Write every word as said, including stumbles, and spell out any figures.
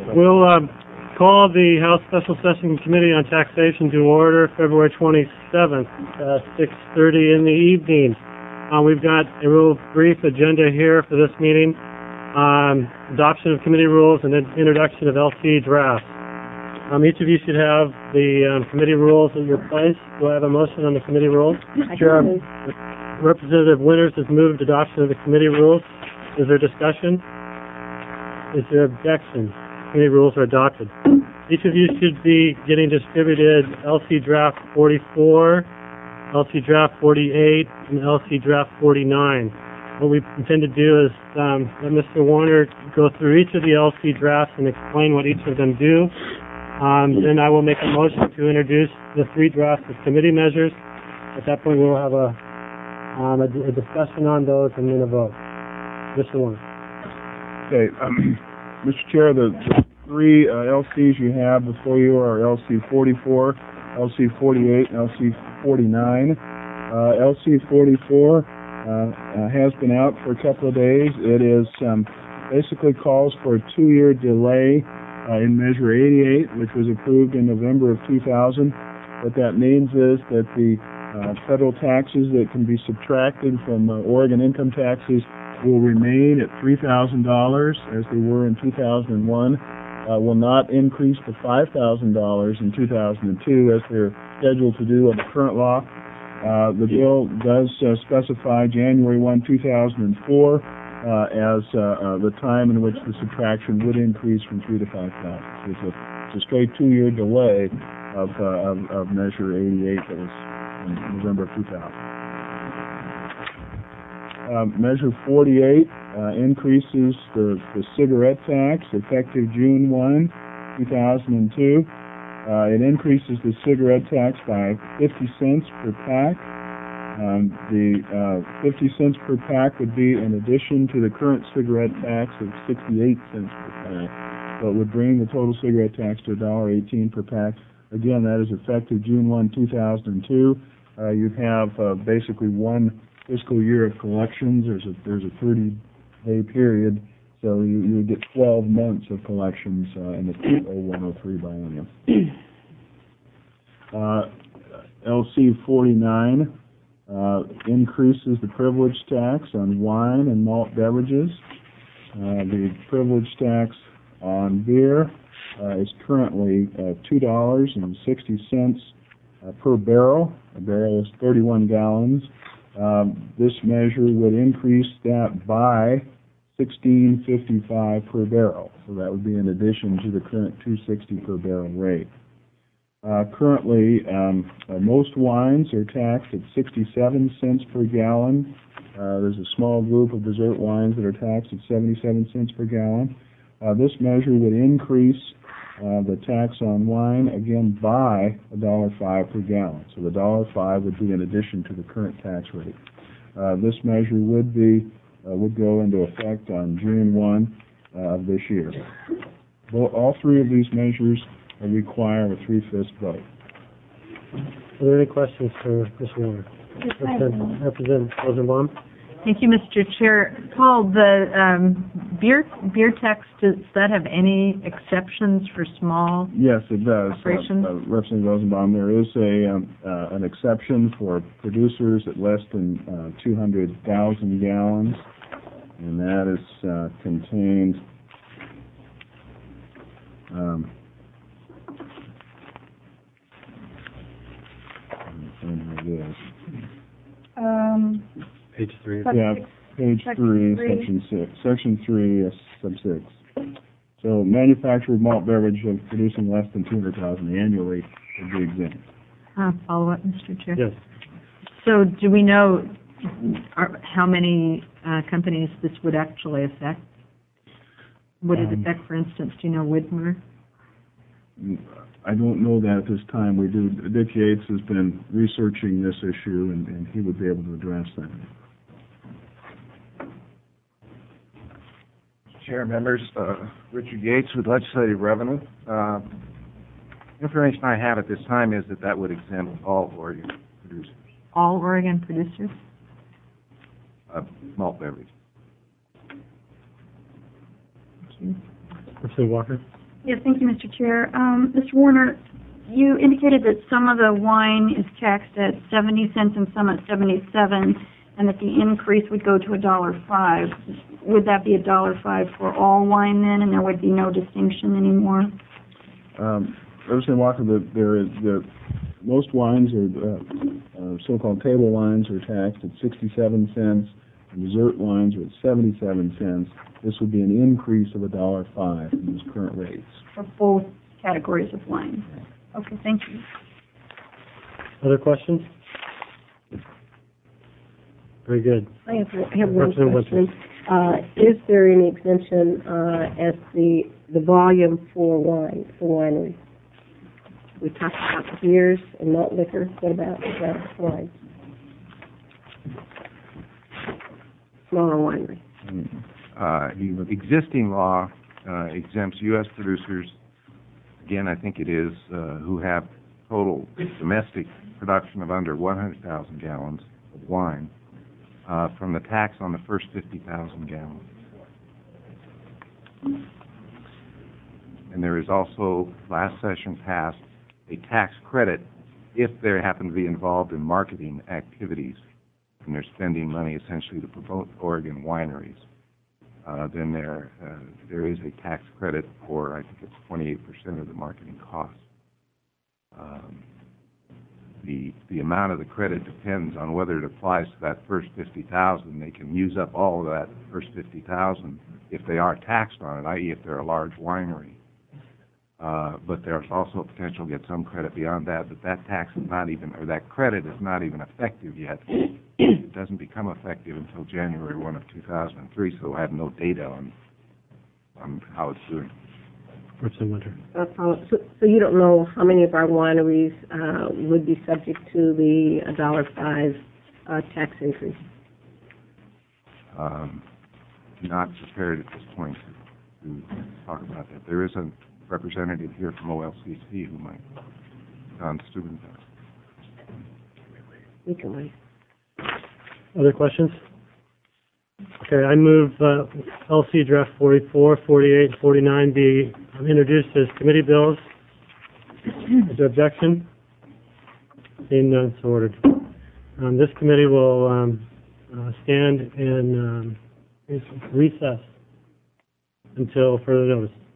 We'll um, call the House Special Session Committee on Taxation to order February twenty-seventh at six thirty in the evening. Uh, we've got a real brief agenda here for this meeting. Um, adoption of committee rules and introduction of L C drafts. Um, each of you should have the um, committee rules at your place. Do I have a motion on the committee rules? Sure. Representative Winters has moved adoption of the committee rules. Is there discussion? Is there objection? Committee rules are adopted. Each of you should be getting distributed L C Draft forty-four, L C Draft forty-eight, and L C Draft forty-nine. What we intend to do is um, let Mister Warner go through each of the L C drafts and explain what each of them do. Um, then I will make a motion to introduce the three drafts of committee measures. At that point, we'll have a, um, a, a discussion on those and then a vote. Mister Warner. Okay, um, Mister Chair, the, the three uh, L Cs you have before you are L C forty-four, L C forty-eight, and L C forty-nine. Uh, L C forty-four uh, uh, has been out for a couple of days. It is um, basically calls for a two-year delay uh, in Measure eighty-eight, which was approved in November of two thousand. What that means is that the uh, federal taxes that can be subtracted from uh, Oregon income taxes will remain at three thousand dollars as they were in two thousand one, uh, will not increase to five thousand dollars in two thousand two as they're scheduled to do under current law. Uh, the bill does uh, specify January first, two thousand four uh, as uh, uh, the time in which the subtraction would increase from three to five thousand. So it's a, it's a straight two-year delay of, uh, of, of Measure eighty-eight that was in November of two thousand. Uh, Measure forty-eight uh, increases the, the cigarette tax effective June first, two thousand two. Uh, it increases the cigarette tax by fifty cents per pack. Um, the uh, fifty cents per pack would be in addition to the current cigarette tax of sixty-eight cents per pack. So it would bring the total cigarette tax to one dollar eighteen per pack. Again, that is effective June first, two thousand two. Uh, you have uh, basically one fiscal year of collections. There's a there's a thirty-day period, so you you get twelve months of collections uh, in the oh one oh three biennium. Uh, L C forty-nine uh, increases the privilege tax on wine and malt beverages. Uh, the privilege tax on beer uh, is currently uh, two dollars and sixty cents uh, per barrel. A barrel is thirty-one gallons. Um, this measure would increase that by sixteen fifty-five per barrel. So that would be in addition to the current two sixty per barrel rate. Uh, currently, um, uh, most wines are taxed at sixty-seven cents per gallon. Uh, there's a small group of dessert wines that are taxed at seventy-seven cents per gallon. Uh, this measure would increase uh, the tax on wine again by one dollar five per gallon. So the one dollar five would be in addition to the current tax rate. Uh, this measure would be uh, would go into effect on June first uh, of this year. Well, all three of these measures uh, require a three-fifths vote. Are there any questions for Mister Warner? Representative, Representative Rosenbaum. Thank you, Mister Chair. Paul, the um, beer beer tax, does that have any exceptions for small Yes, it does. operations? Uh, uh, Representative Rosenbaum, there is a um, uh, an exception for producers at less than uh, two hundred thousand gallons, and that is uh, contained um, it is. Um, Page three. Sub Yeah, six. page Section three, three. section six, section three, uh, sub six. So manufacturer of malt beverage of producing less than two hundred thousand annually would be exempt. Uh, follow up, Mister Chair. Yes. So do we know are, how many uh, companies this would actually affect? Would it Um, affect, for instance, do you know Widmer? I don't know that at this time. We do. Dick Yates has been researching this issue, and, and he would be able to address that. Chair, members, uh, Richard Yates with Legislative Revenue. Uh, information I have at this time is that that would exempt all Oregon producers, All Oregon producers? uh, malt beverage. Thank you. Representative Walker. Yes, thank you, Mister Chair. Um, Mister Warner, you indicated that some of the wine is taxed at seventy cents and some at seventy-seven, and that the increase would go to a dollar five. Would that be a dollar five for all wine then, and there would be no distinction anymore? Um, Representative Walker, the, there is, the, most wines are, uh, uh, so-called table wines are taxed at sixty-seven cents, and dessert wines are at seventy-seven cents. This would be an increase of a dollar five in those current rates. For both categories of wine? Okay, thank you. Other questions? Very good. I have, I have one Representative question. Winters. Uh, is there any exemption, uh, as the, the volume for wine, for wineries? We talked about beers and malt liquor. What about, uh, wine? Smaller winery. Uh, existing law uh, exempts U S producers, again, I think it is, uh, who have total domestic production of under one hundred thousand gallons of wine uh, from the tax on the first fifty thousand gallons. And there is also, last session passed, a tax credit if they happen to be involved in marketing activities and they're spending money essentially to promote Oregon wineries. Uh, then there uh, there is a tax credit for, I think it's twenty-eight percent of the marketing costs. Um, the the amount of the credit depends on whether it applies to that first fifty thousand. They can use up all of that first fifty thousand if they are taxed on it, that is, if they're a large winery. Uh, but there's also a potential to get some credit beyond that. But that tax is not even, or that credit is not even effective yet. It doesn't become effective until January first of two thousand three, so I have no data on on how it's doing. Representative Winter. Uh, follow- so, so you don't know how many of our wineries uh, would be subject to the one dollar five uh, tax increase? Um, not prepared at this point to, to talk about that. There is a representative here from O L C C who might, Don Steubenville. We can wait. Other questions? Okay, I move uh, L C Draft forty-four, forty-eight, and forty-nine be um, introduced as committee bills. Is there objection? Seeing none, so ordered. Um, this committee will um, uh, stand in um, recess until further notice.